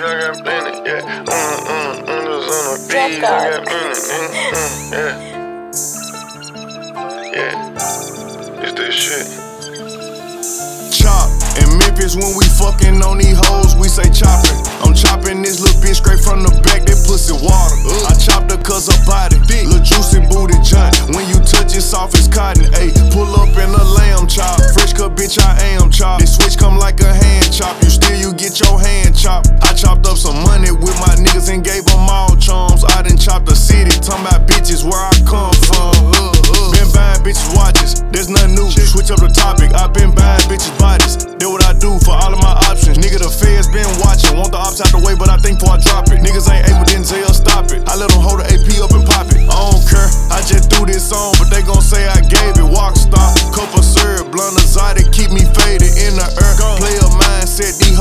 I got plenty, yeah. On the beat, I got plenty, yeah. It's this shit. Chop. In Memphis when we fucking on these hoes, we say chopping. I'm chopping this little bitch straight from the back, that pussy water. I chopped her cause her body thick, little juicy booty junk. When you touch it soft as cotton, ayy. Pull up in a lamb chop, fresh cut bitch I am chop. This switch come like a hand chop. You